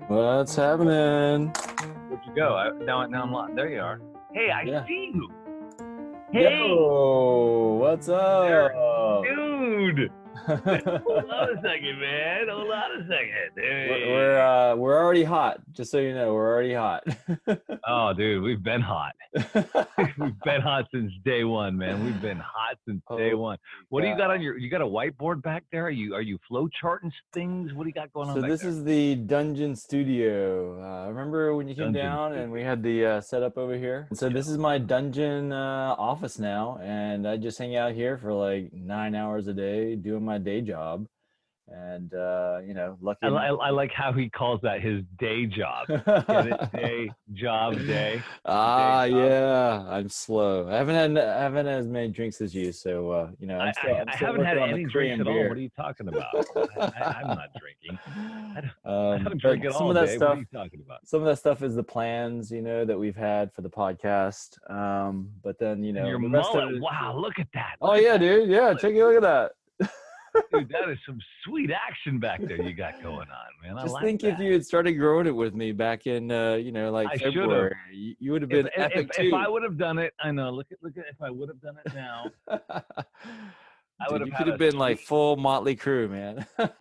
What's happening? Where'd you go? Now I'm lost. There you are. Hey, I Yeah. see you. Hey, Yo, what's there, up? dude. Hold on a second, man. Hold on a second. We're Hey. we're uh we're already hot. Just so you know, we're already hot. Oh, dude, we've been hot. We've been hot since day one, man. We've been hot since day Holy one. What do you got cow. on you got a whiteboard back there? Are you flow charting things? What do you got going on So back this there? is the Dungeon Studio. Remember when you came Dungeon down and we Studio. had the setup over here? So Yeah. this is my dungeon office now, and I just hang out here for like 9 hours a day doing my day job. And lucky enough. I like how he calls that his day job. Get it? Day, job, day. Day job. Yeah, I'm slow. I haven't had as many drinks as you, so I'm still I'm I still haven't had working on the any drinks Korean at all. What are beer. you talking about? I'm not drinking. I don't drink But at all, Dave. What are you talking about? some of that stuff is the plans, that we've had for the podcast. But then, And your the rest of mullet. it is Wow, look at that. Oh Look at yeah, that dude. Yeah, mullet. take a look at that. Dude, that is some sweet action back there you got going on, man. I Just like think if that. you had started growing it with me back in like I should have. February, you would have been epic If I too. would have done it, I know. Look at if I would have done it now, I would Dude, have you could had have a been like sweet. full Motley Crue, man.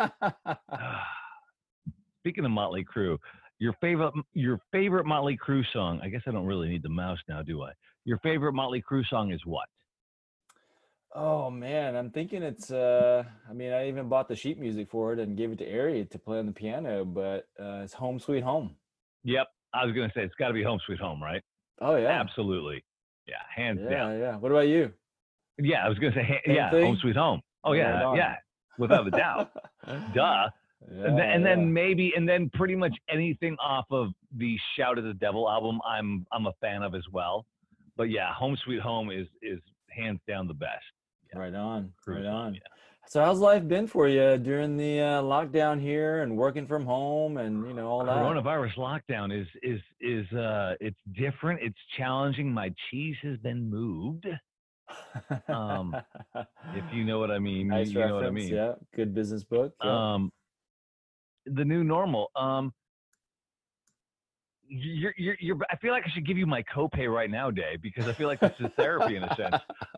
Speaking of Motley Crue, your favorite Motley Crue song. I guess I don't really need the mouse now, do I? Your favorite Motley Crue song is what? Oh man, I'm thinking it's I mean, I even bought the sheet music for it and gave it to Ari to play on the piano, but it's Home Sweet Home. Yep, I was gonna say it's got to be Home Sweet Home, right? Oh yeah. Absolutely, yeah, hands down. Yeah, yeah. What about you? Yeah, I was gonna say, Same yeah, Home thing? Sweet Home. Oh Right yeah, on. yeah, without a doubt. Duh. Yeah, And then yeah. maybe, and then pretty much anything off of the Shout at the Devil album, I'm a fan of as well. But yeah, Home Sweet Home is hands down the best. Yeah, Right on. Crue Right song. on. Yeah. So how's life been for you during the lockdown here and working from home and all that? Coronavirus lockdown is it's different. It's challenging. My cheese has been moved. Um, if you know what I mean, Nice you know what I reference. mean. Yeah. Good business book. Yep. The new normal. I feel like I should give you my copay right now, Dave, because I feel like this is therapy in a sense.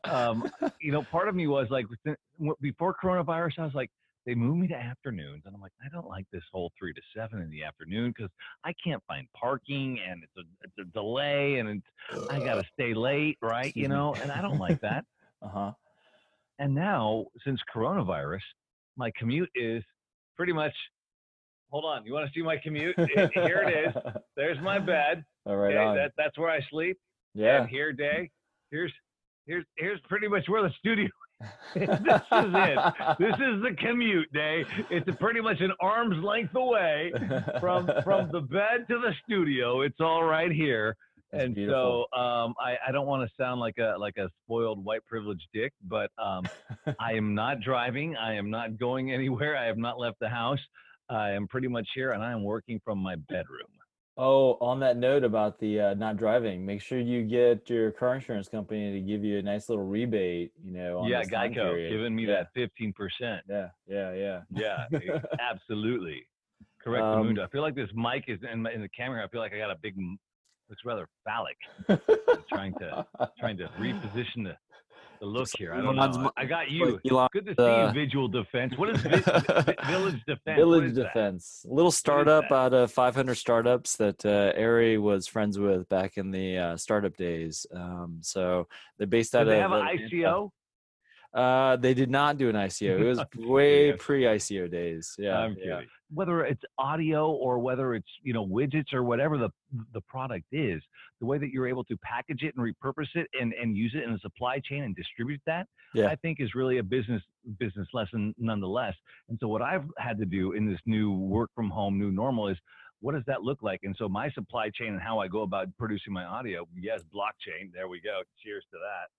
Part of me was like, before coronavirus, I was like, they moved me to afternoons, and I'm like, I don't like this whole 3 to 7 in the afternoon because I can't find parking, and it's a delay, and I gotta stay late, right? Excuse me. And I don't like that. Uh-huh. And now, since coronavirus, my commute is pretty much. Hold on, you want to see my commute? Here it is. There's my bed. All right Okay, on. that's where I sleep. Yeah. And here, Day, here's pretty much where the studio. This is it. This is the commute, Day. It's pretty much an arm's length away from the bed to the studio. It's all right here. That's And beautiful. so I don't want to sound like a spoiled white privileged dick, but I am not driving. I am not going anywhere. I have not left the house. I am pretty much here, and I am working from my bedroom. Oh, on that note about the not driving, make sure you get your car insurance company to give you a nice little rebate, on Yeah, this time Geico period. giving me Yeah, that 15%. yeah, yeah, Yeah, yeah. absolutely. Correct, Um, Mundo. I feel like this mic is in the camera. I feel like I got a big, looks rather phallic. I'm trying to reposition the look Just here. like I don't Elon's, know. I got like you. Elon's, Good to see you, Visual Defense. What is Village Defense? What Village is that? Defense, a little What is startup that? out of 500 startups that Ari was friends with back in the startup days. So they're based Do out they of have an Atlanta. ICO? They did not do an ICO. It was I'm way kidding. pre-ICO days. Yeah, I'm yeah. kidding. Whether it's audio or whether it's widgets or whatever the product is, the way that you're able to package it and repurpose it and use it in the supply chain and distribute that, Yeah. I think is really a business lesson nonetheless. And so what I've had to do in this new work from home, new normal is what does that look like? And so my supply chain and how I go about producing my audio, yes, blockchain. There we go. Cheers to that.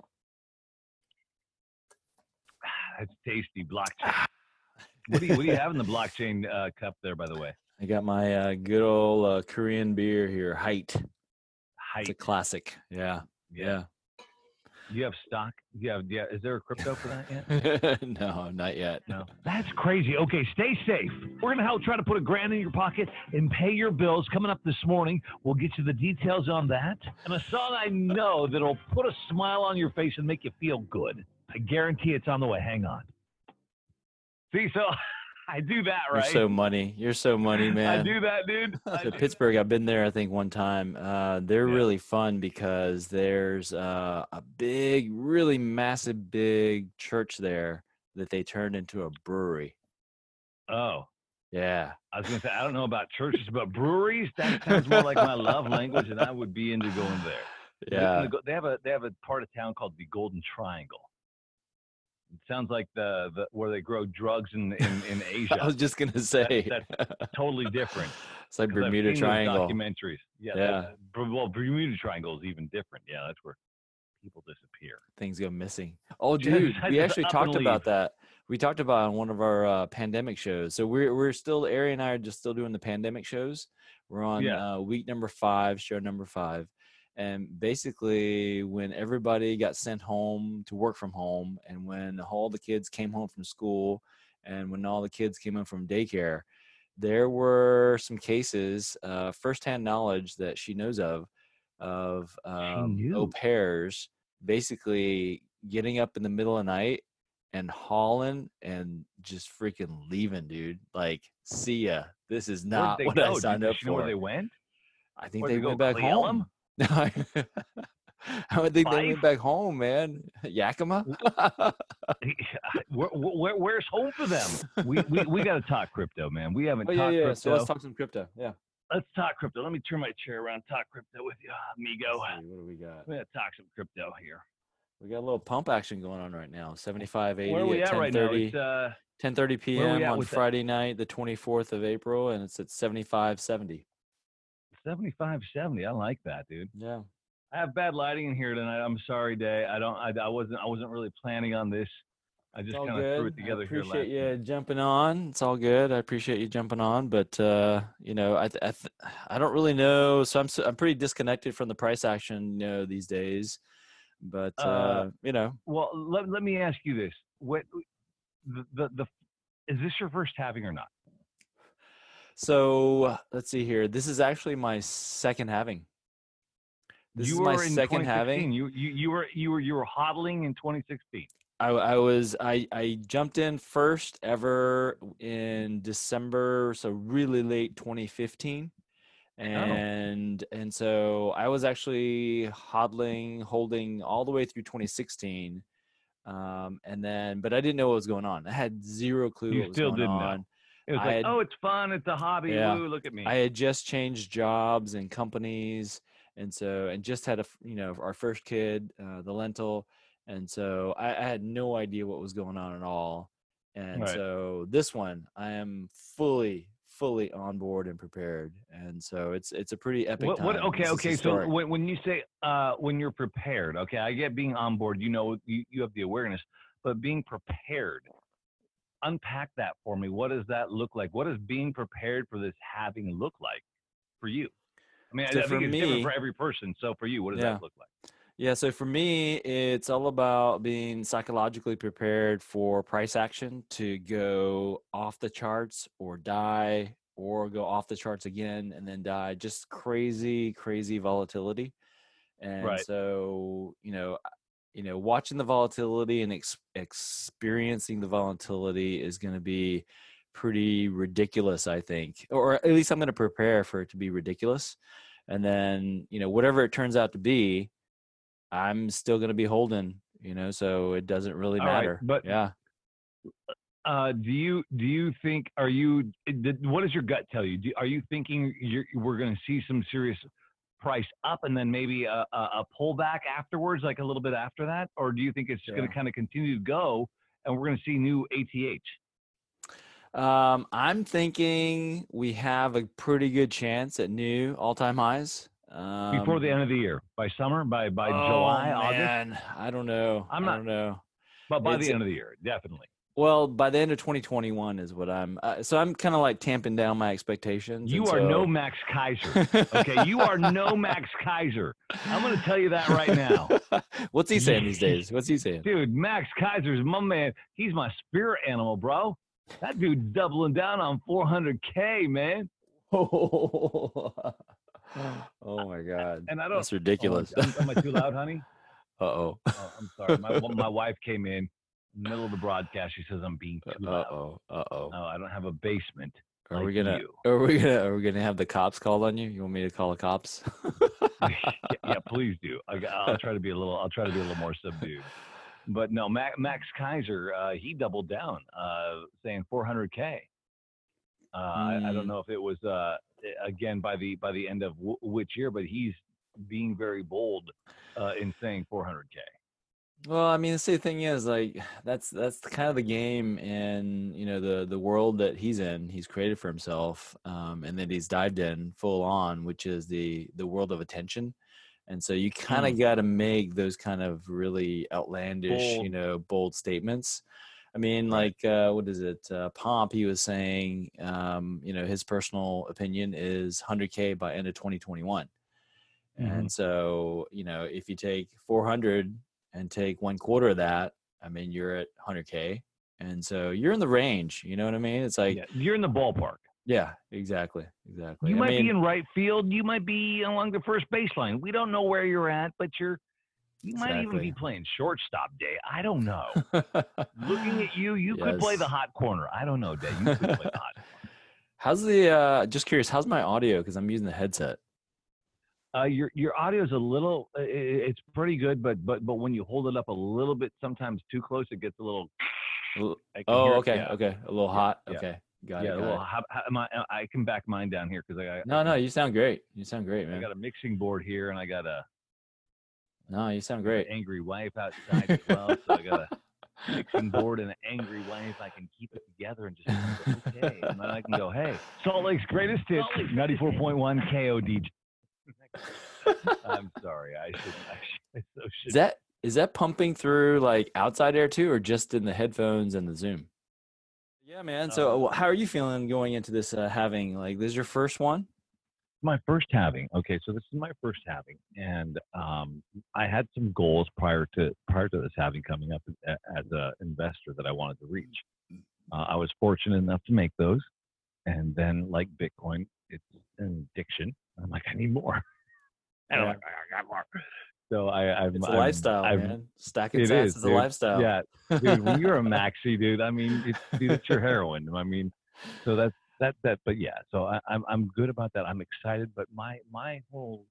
That's tasty blockchain. What do you have in the blockchain cup there, by the way? I got my good old Korean beer here, Height. It's a Height. classic. Yeah, yeah. Do you have stock? Yeah. Is there a crypto for that yet? No, not yet. No. That's crazy. Okay, stay safe. We're going to help try to put $1,000 in your pocket and pay your bills. Coming up this morning, we'll get you the details on that. And a song I know that'll put a smile on your face and make you feel good. I guarantee it's on the way. Hang on. See, so I do that, right? You're so money, man. I do that, dude. So Pittsburgh, I've been there, I think, one time. They're really fun because there's a big, really massive, big church there that they turned into a brewery. Oh. Yeah. I was going to say, I don't know about churches, but breweries, that sounds more like my love language, and I would be into going there. Yeah. They have a part of town called the Golden Triangle. It sounds like the where they grow drugs in Asia. I was just gonna say that's totally different. It's like Bermuda Triangle documentaries. Yeah. Well, Bermuda Triangle is even different. Yeah, that's where people disappear. Things go missing. Oh, dude, we actually talked about that. We talked about it on one of our pandemic shows. So we're still, Ari and I are just still doing the pandemic shows. We're on week number 5, show number 5. And basically, when everybody got sent home to work from home, and when all the kids came home from school, and when all the kids came in from daycare, there were some cases, firsthand knowledge that she knows of au pairs basically getting up in the middle of the night and hauling and just freaking leaving, dude. Like, see ya. This is not what I signed up for. Where they went? I think they went back home. I would think they went back home, man. Yakima. Where's home for them? We got to talk crypto, man. We haven't talked crypto. So let's talk some crypto. Yeah. Let's talk crypto. Let me turn my chair around. Talk crypto with you, amigo. What do we got? We're gonna talk some crypto here. We got a little pump action going on right now. 75.80 Where are we at right now? It's 10:30 p.m. on Friday night, the 24th of April, and it's at 75.70. 75.70. I like that, dude. Yeah. I have bad lighting in here tonight. I'm sorry, Day. I wasn't really planning on this. I just kind of threw it together here. I appreciate you jumping on. It's all good. I appreciate you jumping on, but you know, I don't really know. So I'm pretty disconnected from the price action, you know, these days. But you know. Well, let me ask you this: what is this your first halving or not? So let's see here. This is actually my second halving. This is my second halving. You were hodling in 2016. I jumped in first ever in December, so really late 2015. And so I was actually holding all the way through 2016. And then, but I didn't know what was going on. I had zero clue what was going on. Know. It was like, oh, it's fun. It's a hobby. Yeah. Woo, look at me. I had just changed jobs and companies. And just had our first kid, the Lentil. And so I had no idea what was going on at all. And so this one, I am fully on board and prepared. And so it's a pretty epic time. Okay. So when you say, when you're prepared, okay, I get being on board, you know, you have the awareness, but being prepared, unpack that for me. What does that look like? What does being prepared for this halving look like for you? I mean, I think it's different for every person. So for you, what does that look like? Yeah, so for me, it's all about being psychologically prepared for price action to go off the charts or die, or go off the charts again and then die. Just crazy volatility. And so, watching the volatility and experiencing the volatility is going to be pretty ridiculous, I think. Or at least I'm going to prepare for it to be ridiculous. And then, whatever it turns out to be, I'm still going to be holding, so it doesn't really matter. Right, but yeah. Do you think, what does your gut tell you? Are you thinking we're going to see some serious price up and then maybe a pullback afterwards, like a little bit after that? Or do you think it's going to kind of continue to go and we're going to see new ATH? I'm thinking we have a pretty good chance at new all-time highs. Before the end of the year, by summer, by July, August? I don't know. I don't know. But by the end of the year, definitely. Well, by the end of 2021 is what I'm. So I'm kind of like tamping down my expectations. You are no Max Keiser. Okay, you are no Max Keiser. I'm going to tell you that right now. What's he saying these days? What's he saying? Dude, Max Keiser's my man. He's my spirit animal, bro. That dude's doubling down on 400K, man. Oh my God. And I don't. That's ridiculous. Am I too loud, honey? Uh-oh. Oh, I'm sorry. My wife came in the middle of the broadcast. She says I'm being too loud. Uh-oh. No, I don't have a basement. Are like we gonna you. are we gonna have the cops called on you? You want me to call the cops? Yeah, please do. I'll try to be a little more subdued. But no, Max Keiser, he doubled down, saying 400K. I don't know if it was again by the end of which year, but he's being very bold in saying 400K. Well, I mean, the same thing is like that's kind of the game and the world that he's in. He's created for himself, and then he's dived in full on, which is the world of attention. And so you kind of got to make those kind of really outlandish, bold statements. I mean, Right. like what is it? Pomp, he was saying, his personal opinion is 100K by end of 2021. And so, if you take 400 and take 1/4 of that, I mean, you're at 100K. And so you're in the range, you know what I mean? It's like, you're in the ballpark. Yeah, exactly. You might be in right field. You might be along the first baseline. We don't know where you're at, but you might even be playing shortstop, Day. I don't know. Looking at you could play the hot corner. I don't know, Day. You could play the hot corner. How's the just curious, how's my audio? Because I'm using the headset. Your audio is a little, it's pretty good, but when you hold it up a little bit, sometimes too close, it gets a little. Okay. A little hot. Yeah. Okay, got it. Yeah, a little. I can back mine down here because I got. No, you sound great. You sound great, man. I got a mixing board here, and I got a. No, you sound great. Angry wife outside as well, so I got a mixing board and an angry wife. I can keep it together and just go, okay, and then I can go, hey, Salt Lake's greatest hits, 94.1 KODJ. I'm sorry. I should. Is that pumping through like outside air too, or just in the headphones and the Zoom? Yeah, man. So how are you feeling going into this halving? Like, this is your first one? My first halving. Okay, so this is my first halving, and I had some goals prior to this halving coming up as an investor that I wanted to reach. I was fortunate enough to make those, and then like Bitcoin, it's an addiction. I'm like, I need more. And I'm like, I got more. So it's a lifestyle, man. Stacking sats is a lifestyle. Yeah, dude. When you're a maxi, dude, I mean, it's your heroin. I mean, so that's that. But yeah, so I'm good about that. I'm excited, but my whole,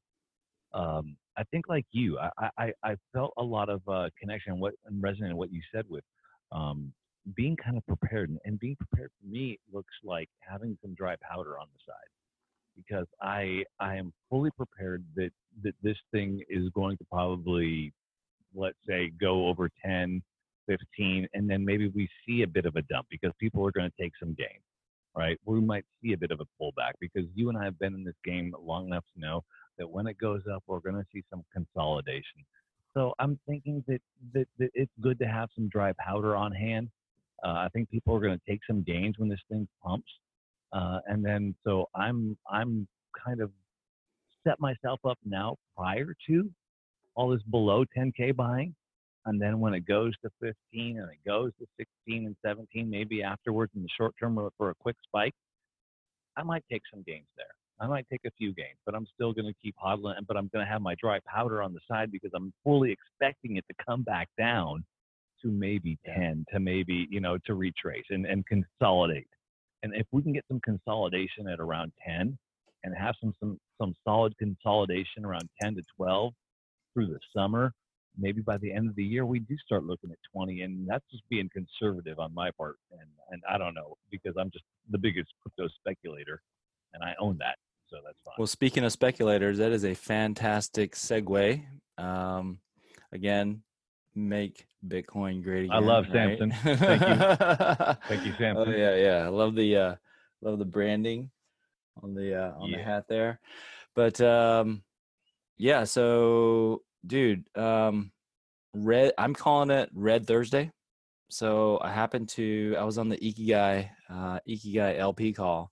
I think like you, I felt a lot of connection and resonant in what you said with, being kind of prepared, and being prepared for me looks like having some dry powder on the side. Because I am fully prepared that this thing is going to probably, let's say, go over 10, 15, and then maybe we see a bit of a dump because people are going to take some gain, right? We might see a bit of a pullback because you and I have been in this game long enough to know that when it goes up, we're going to see some consolidation. So I'm thinking that it's good to have some dry powder on hand. I think people are going to take some gains when this thing pumps. And then, so I'm kind of set myself up now prior to all this below 10K buying. And then when it goes to 15 and it goes to 16 and 17, maybe afterwards in the short term for a quick spike, I might take some gains there. I might take a few gains, but I'm still going to keep hodling. But I'm going to have my dry powder on the side because I'm fully expecting it to come back down to maybe 10, to maybe, to retrace and consolidate. And if we can get some consolidation at around 10 and have some solid consolidation around 10 to 12 through the summer, maybe by the end of the year, we do start looking at 20. And that's just being conservative on my part. And I don't know, because I'm just the biggest crypto speculator and I own that. So that's fine. Well, speaking of speculators, that is a fantastic segue. Again, make Bitcoin great again. I love right? Samson. Thank you. Thank you, Samson. Oh, yeah. I love the branding on the hat there. But yeah, so dude, I'm calling it Red Thursday. So I was on the Ikigai LP call,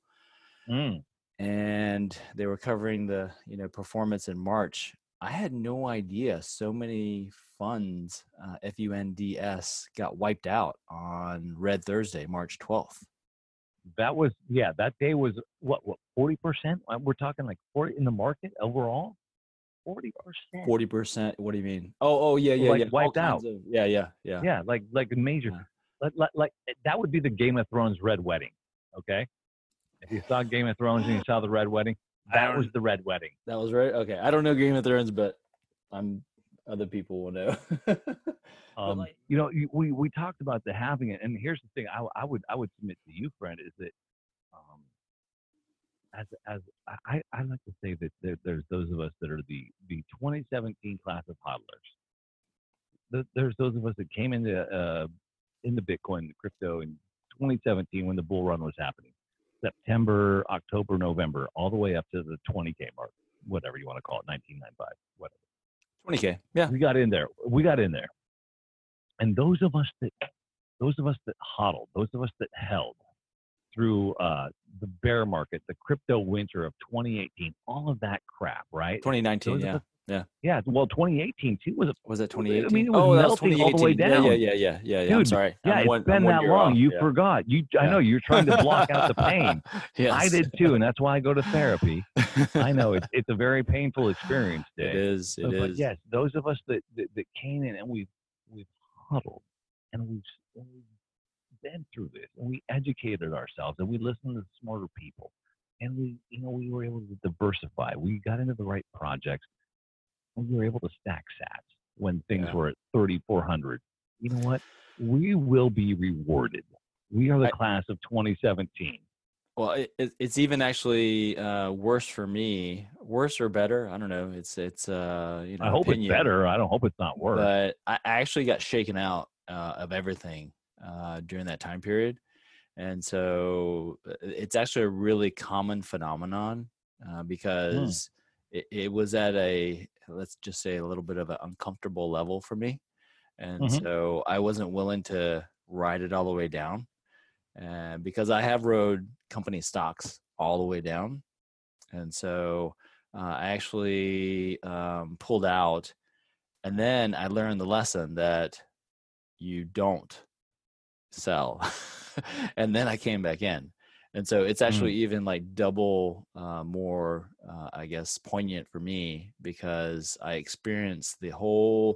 and they were covering the, performance in March. I had no idea so many funds, FUNDS, got wiped out on Red Thursday, March 12th. That was, that day was what 40%? We're talking like 40 in the market overall? 40%. 40%. What do you mean? Oh, yeah. Wiped out. Yeah. Yeah, like a major, like that would be the Game of Thrones Red Wedding. Okay, if you saw Game of Thrones and you saw the Red Wedding, that was the Red Wedding. That was right. Okay, I don't know Game of Thrones, but other people will know. We talked about the having it, and here's the thing: I would submit to you, friend, is that as I like to say that there's those of us that are the 2017 class of hodlers. There's those of us that came into Bitcoin, the crypto in 2017 when the bull run was happening, September, October, November, all the way up to the 20K mark, whatever you want to call it, 1995, whatever. 20K, yeah. We got in there, and those of us that hodled, those of us that held through the bear market, the crypto winter of 2018, all of that crap, right? 2019, yeah. Yeah. Well, 2018 too was it 2018? I mean, it was melting all the way down. Yeah. Dude, I'm sorry. It's been that long. You forgot. I know you're trying to block out the pain. Yes. I did too, and that's why I go to therapy. I know it's a very painful experience, Dave. It is. But yes, those of us that came in and we've huddled and we've been through this and we educated ourselves and we listened to smarter people and we were able to diversify. We got into the right projects. And we were able to stack sats when things were at 3,400. You know what? We will be rewarded. We are the class of 2017. Well, it's even actually worse for me. Worse or better? I don't know. It's I hope it's better. I don't hope it's not worse. But I actually got shaken out of everything during that time period, and so it's actually a really common phenomenon because it was at a, let's just say, a little bit of an uncomfortable level for me. And so I wasn't willing to ride it all the way down. And because I have rode company stocks all the way down. And so I actually pulled out. And then I learned the lesson that you don't sell. And then I came back in. And so it's actually even like double more, I guess, poignant for me because I experienced the whole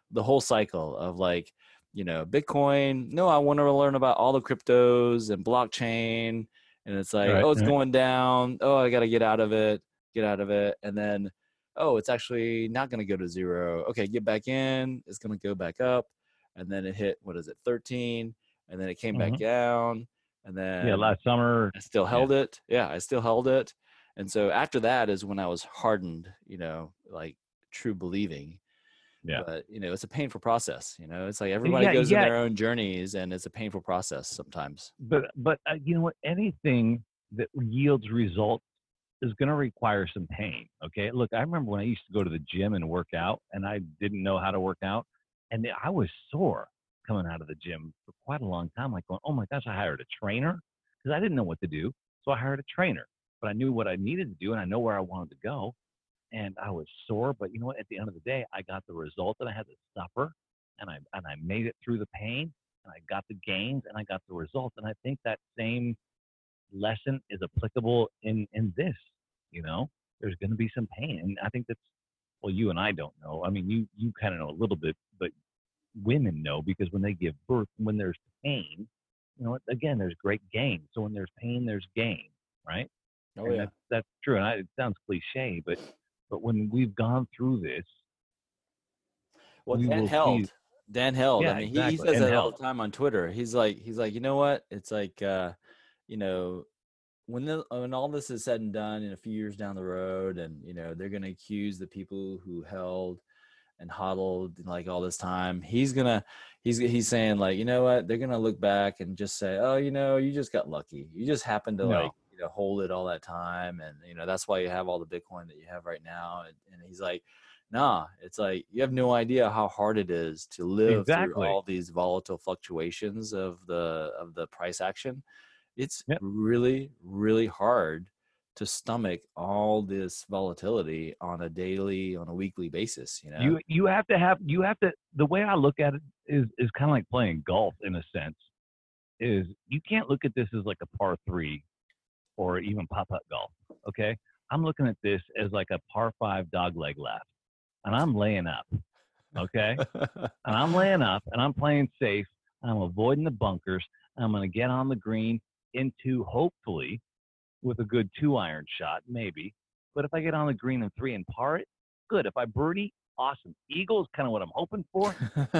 cycle of like, Bitcoin. No, I want to learn about all the cryptos and blockchain. And it's like, it's going down. Oh, I got to get out of it. And then, it's actually not going to go to zero. Okay, get back in. It's going to go back up. And then it hit, 13? And then it came back down. And then last summer I still held it. Yeah, I still held it. And so after that is when I was hardened, like true believing. Yeah. But, it's a painful process. It's like everybody goes in their own journeys and it's a painful process sometimes. But you know what? Anything that yields results is going to require some pain. Okay. Look, I remember when I used to go to the gym and work out and I didn't know how to work out and I was sore coming out of the gym for quite a long time, like going, oh my gosh, I hired a trainer because I didn't know what to do. So I hired a trainer, but I knew what I needed to do and I know where I wanted to go. And I was sore, but you know what? At the end of the day, I got the result that I had to suffer and I made it through the pain and I got the gains and I got the results. And I think that same lesson is applicable in this, there's going to be some pain. And I think that's, well, you and I don't know. I mean, you kind of know a little bit, but women know because when they give birth, when there's pain, again, there's great gain. So when there's pain, there's gain, right? Oh, and yeah. That's true. And it sounds cliche, but when we've gone through this, Dan held. Yeah, I mean, exactly. he says that all the time on Twitter. He's like, you know what? It's like, when all this is said and done in a few years down the road, and they're going to accuse the people who held and hodled like all this time, he's saying like, you know what? They're going to look back and just say, oh, you just got lucky. You just happened to hold it all that time. And, that's why you have all the Bitcoin that you have right now. And he's like, Nah, it's like you have no idea how hard it is to live through Exactly. all these volatile fluctuations of the price action. It's Yep. really, really hard to stomach all this volatility on a weekly basis, you know? You have to the way I look at it is kind of like playing golf in a sense. Is you can't look at this as like a par three or even pop-up golf. Okay, I'm looking at this as like a par five dog leg left, and I'm laying up. Okay, and I'm laying up, and I'm playing safe. I'm avoiding the bunkers. I'm going to get on the green into hopefully with a good 2-iron shot, maybe. But if I get on the green and 3 and par it, good. If I birdie, awesome. Eagle is kind of what I'm hoping for,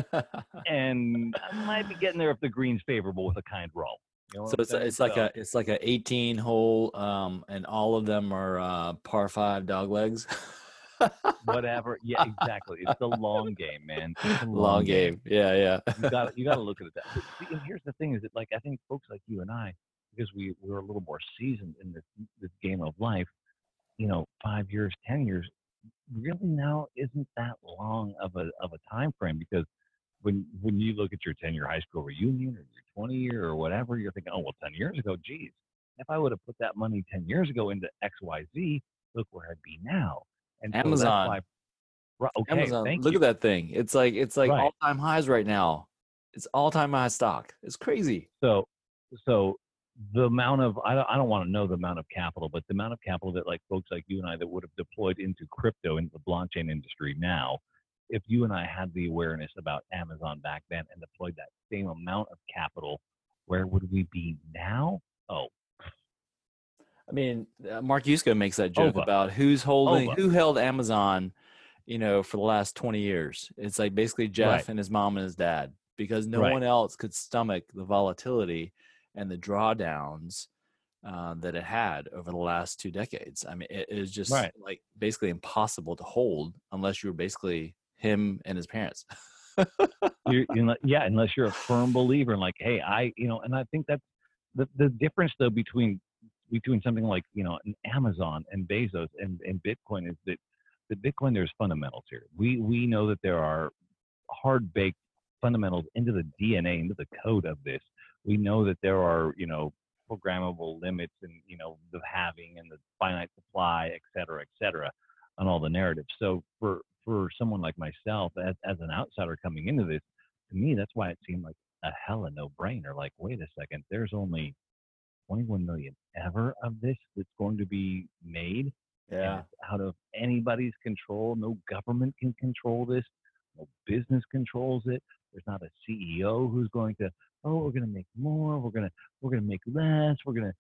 and I might be getting there if the green's favorable with a kind roll. You know what So I'm saying? it's like a 18 hole, and all of them are par five dog legs. Whatever. Yeah, exactly. It's the long game, man. It's a Long long game. game. Yeah, yeah. You got to look at it that. But see, and here's the thing: is that like I think folks like you and I, because we're a little more seasoned in this game of life. 5 years, 10 years, really now isn't that long of a time frame because when you look at your 10-year high school reunion or your 20-year or whatever, you're thinking, oh well, 10 years ago, geez, if I would have put that money 10 years ago into XYZ, look where I'd be now. And so that's Amazon. why. Okay, Amazon. thank Look you. at that thing. It's like Right. all-time highs right now. It's all-time high stock. It's crazy. So the amount of I don't want to know the amount of capital, but the amount of capital that like folks like you and I that would have deployed into crypto into the blockchain industry now, if you and I had the awareness about Amazon back then and deployed that same amount of capital, where would we be now? Oh, I mean, Mark Yusko makes that joke over, about over. who held Amazon, for the last 20 years. It's like basically Right, Jeff and his mom and his dad, because no right, one else could stomach the volatility and the drawdowns that it had over the last 2 decades. I mean, it is just right. like basically impossible to hold unless you're basically him and his parents. Yeah, unless you're a firm believer in like, hey, and I think that's the difference though between something like an Amazon and Bezos and Bitcoin is that the Bitcoin there's fundamentals here. We know that there are hard baked fundamentals into the DNA, into the code of this. We know that there are programmable limits and the halving and the finite supply, et cetera, on all the narratives. So for someone like myself as an outsider coming into this, to me that's why it seemed like a hella no brainer. Like, wait a second, there's only 21 million ever of this that's going to be made, and Yeah. it's out of anybody's control. No government can control this. No business controls it. There's not a CEO who's going to, oh, we're going to make more. We're going to make less. We're going to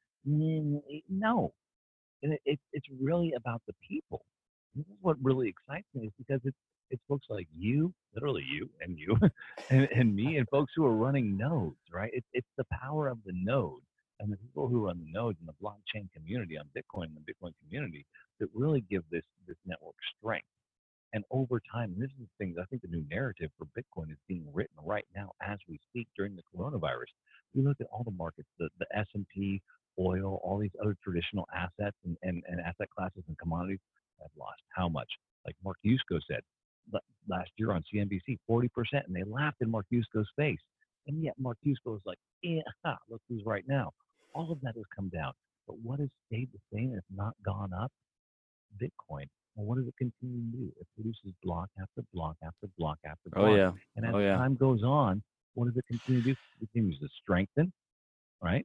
no. And it's really about the people. This is what really excites me is because it's folks like you, literally you, and me, and folks who are running nodes, right? It's the power of the node and the people who run the nodes in the blockchain community on Bitcoin and the Bitcoin community that really give this network strength. And over time, and this is the thing, I think the new narrative for Bitcoin is being written right now as we speak during the coronavirus. We look at all the markets, the S&P, oil, all these other traditional assets and asset classes and commodities have lost how much? Like Mark Yusko said last year on CNBC, 40%, and they laughed in Mark Yusko's face. And yet Mark Yusko is like, yeah, look who's right now. All of that has come down. But what has stayed the same, if not gone up? Bitcoin. Well, what does it continue to do? It produces block after block after block after Oh block. yeah. And as Oh yeah. time goes on, what does it continue to do? It continues to strengthen, right?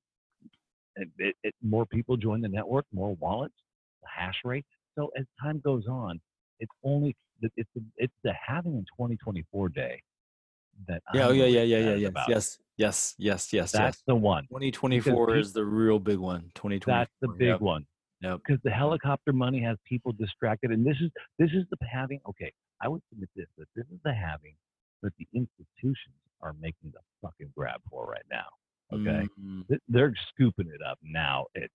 More people join the network, more wallets, the hash rate. So as time goes on, it's only it's the halving in 2024 day that Yeah. Oh I'm yeah. really Yeah. Yeah. Yeah. excited Yes. about. Yes. Yes. Yes. Yes. That's Yes. the one because 2024 is the real big one. that's the 2024. big Yep. one. Yep. Because the Yep. helicopter money has people distracted, and this is the halving. Okay, I would submit this that this is the halving that the institutions are making the fucking grab for right now. Okay, Mm-hmm. they're scooping it up now at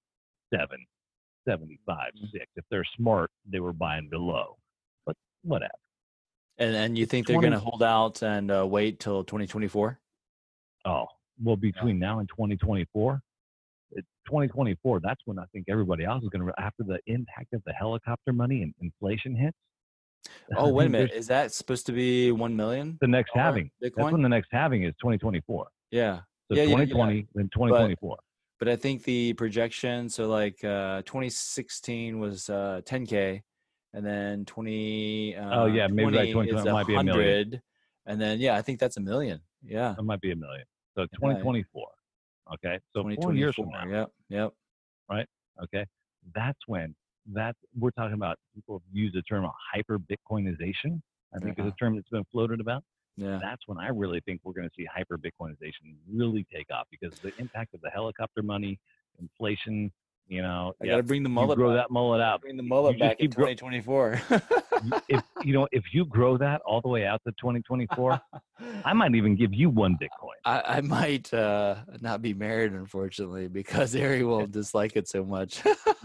7.75, 6. If they're smart, they were buying below, but whatever. And you It's think they're going 20. to hold out and wait till 2024? Oh, well, Yeah. between now and 2024. 2024, that's when I think everybody else is going to, after the impact of the helicopter money and inflation hits, Oh, I wait a mean, minute. there's Is that supposed to be 1 million the next halving. That's Bitcoin? when the next halving is 2024. Yeah. So Yeah, yeah, yeah. 2020, then But 2024. but I think the projection, so like 2016 was 10K, and then Oh yeah, maybe by 20 is 2020 it might be a million. 100, and then yeah, I think that's a million. Yeah. It might be a million. So Yeah, 2024. Okay. So 4 years from 2024. now, Yep. Yep. right? Okay. That's when we're talking about, people have used the term hyper Bitcoinization, I think is Yeah. a term that's been floated about. Yeah. That's when I really think we're going to see hyper Bitcoinization really take off, because the impact of the helicopter money, inflation, I got to bring the you mullet grow back. that mullet out. Bring the You mullet just back in keep 2024. if you grow that all the way out to 2024, I might even give you one Bitcoin. I might not be married, unfortunately, because Ari will dislike it so much.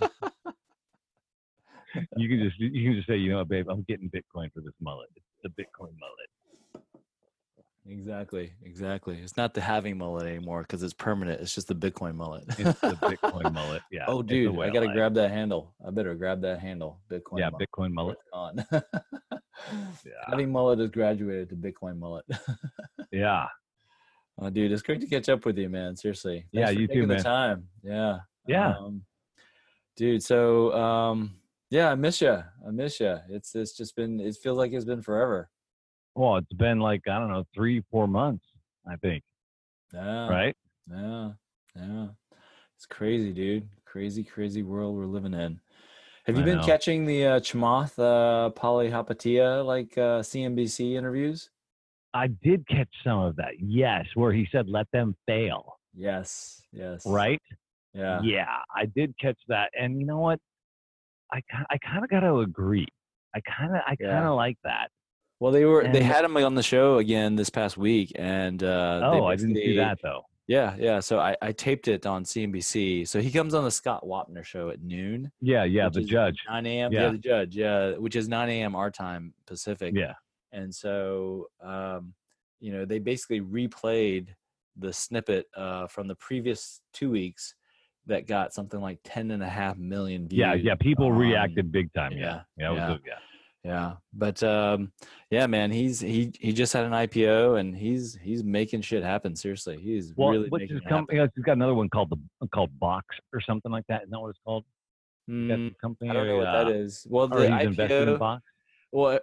You can just say, babe, I'm getting Bitcoin for this mullet. It's the Bitcoin mullet. Exactly. It's not the halving mullet anymore because it's permanent. It's just the Bitcoin mullet. It's the Bitcoin mullet. Yeah. Oh, dude, I gotta grab that handle. I better grab that handle. Bitcoin. Yeah, mullet. Bitcoin mullet. On. Yeah. Having mullet has graduated to Bitcoin mullet. Yeah. Oh, dude, it's great to catch up with you, man. Seriously. Yeah, Thanks for you taking too, the man. time. Yeah. Yeah. Dude, so yeah, I miss you. It's just been, it feels like it's been forever. Well, it's been like, I don't know, 3-4 months, I think. Yeah. Right? Yeah. It's crazy, dude. Crazy world we're living in. Have you been catching the Chamath Palihapitiya CNBC interviews? I did catch some of that. Yes, where he said, "Let them fail." Yes. Right? Yeah. Yeah, I did catch that, and you know what? I kind of got to agree. I kind of like that. Well, they had him on the show again this past week, and I didn't see that though. Yeah. So I taped it on CNBC. So he comes on the Scott Wapner show at noon. Yeah, the judge. 9 a.m. Yeah, the judge. Yeah, which is 9 a.m. our time Pacific. Yeah. And so they basically replayed the snippet from the previous 2 weeks that got something like 10.5 million views. Yeah. People reacted big time. Yeah. But yeah, man, he just had an IPO and he's making shit happen. Seriously, he's really making it happen. He's got another one called Box or something like that. Isn't that what it's called? Company. I don't know what that is. Well, the he's IPO, invested in Box. Well,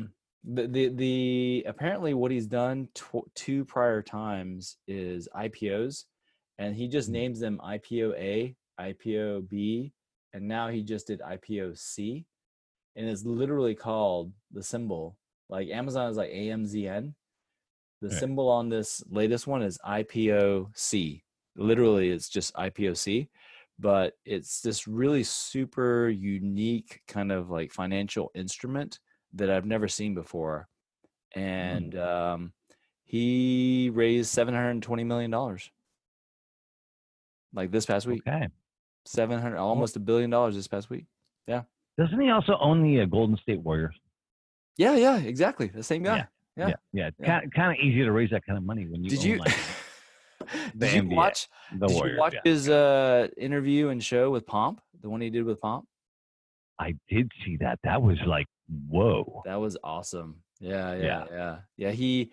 the apparently what he's done 2 prior times is IPOs, and he just names them IPO A, IPO B, and now he just did IPO C. And it's literally called, the symbol, like Amazon is like AMZN. The symbol on this latest one is IPOC. Literally, it's just IPOC, but it's this really super unique kind of like financial instrument that I've never seen before. And he raised $720 million like this past week. Okay. 700, almost $1 billion this past week. Yeah. Doesn't he also own the Golden State Warriors? Yeah, exactly. The same guy. Yeah. Kind of easy to raise that kind of money when you. Did you watch his interview and show with Pomp, the one he did with Pomp? I did see that. That was like, whoa. That was awesome. Yeah. He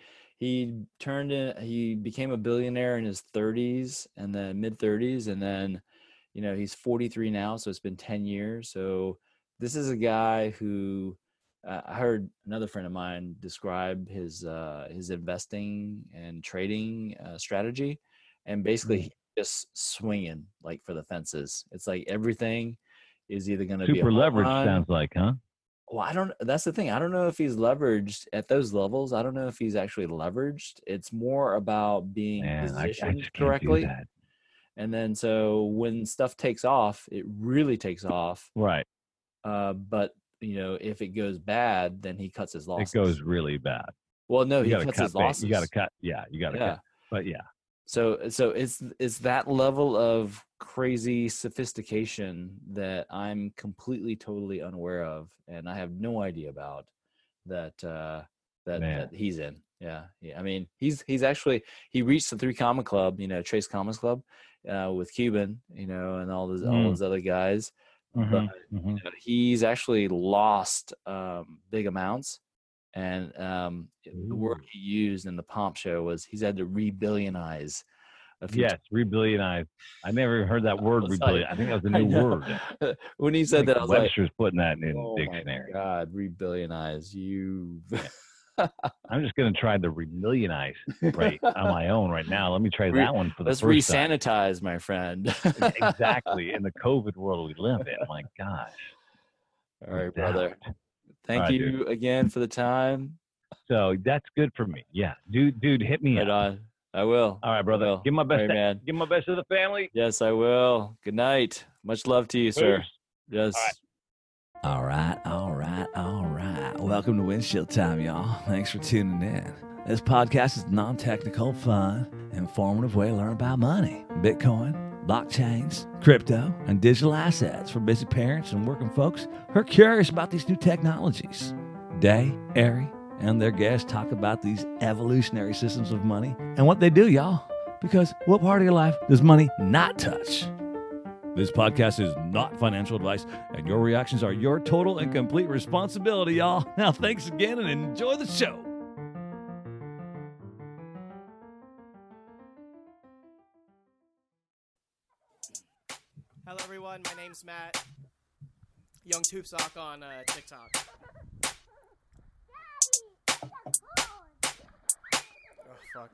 became a billionaire in his 30s and then mid 30s, and then he's 43 now, so it's been 10 years. So this is a guy who I heard another friend of mine describe his investing and trading strategy, and basically he's just swinging like for the fences. It's like everything is either going to be super leveraged. Sounds like, huh? Well, that's the thing. I don't know if he's leveraged at those levels. I don't know if he's actually leveraged. It's more about being positioned correctly. And then so when stuff takes off, it really takes off. Right. But if it goes bad, then he cuts his losses. It goes really bad. Well, no, he cuts his losses. You got to cut. Yeah, you got to cut. But yeah. So it's that level of crazy sophistication that I'm completely, totally unaware of, and I have no idea about that he's in. Yeah. I mean, he's actually, he reached the 3 Comma Club, Trace Commas Club, with Cuban, and all those other guys. But you know, he's actually lost big amounts. And the word he used in the Pomp show was he's had to re-billionize. Yes, re-billionize. I never even heard that word, re-billionize. I think that was a new word. When he said that, I was Webster's like, putting that in the dictionary. My God, re-billionize. You. I'm just going to try the re-millionize right on my own right now. Let me try that one for the first time. Let's re-sanitize, my friend. Exactly. In the COVID world we live in. My gosh. All right, brother. Thank you again for the time. So that's good for me. Yeah. Dude, hit me up. On. I will. All right, brother. Give my best. Right, man. Give my best to the family. Yes, I will. Good night. Much love to you, sir. Yes. All right. Welcome to Windshield Time, y'all. Thanks for tuning in. This podcast is non-technical, fun, informative way to learn about money, Bitcoin, blockchains, crypto, and digital assets for busy parents and working folks who are curious about these new technologies. Day, Ari, and their guests talk about these evolutionary systems of money and what they do, y'all. Because what part of your life does money not touch? This podcast is not financial advice, and your reactions are your total and complete responsibility, y'all. Now, thanks again, and enjoy the show. Hello, everyone. My name's Matt. Young Tube Sock on TikTok. Oh, fuck.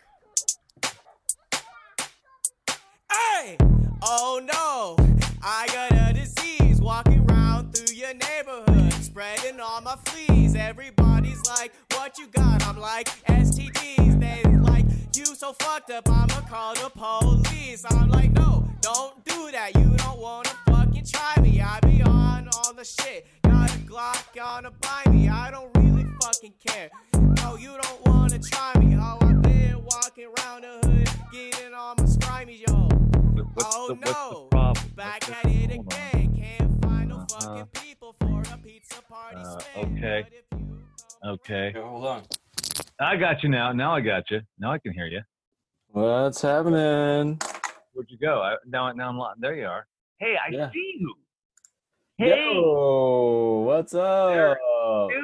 Hey! Oh, no. I got a disease walking around through your neighborhood, spreading all my fleas. Everybody's like, what you got? I'm like, STDs. They like, you so fucked up, I'ma call the police. I'm like, no, don't do that. You don't wanna fucking try me. I be on all the shit. Got a Glock, gonna buy me. I don't really fucking care. No, you don't wanna try me. Oh, I've been walking around the hood, getting all my scrimey, yo. Oh no, back at it again. Can't find no fucking people for a pizza party. Okay. Hold on. I got you now. Now I got you. Now I can hear you. What's happening? Where'd you go? Now I'm there. You are. Hey, I see you. Hey. Yo, what's up? Dude,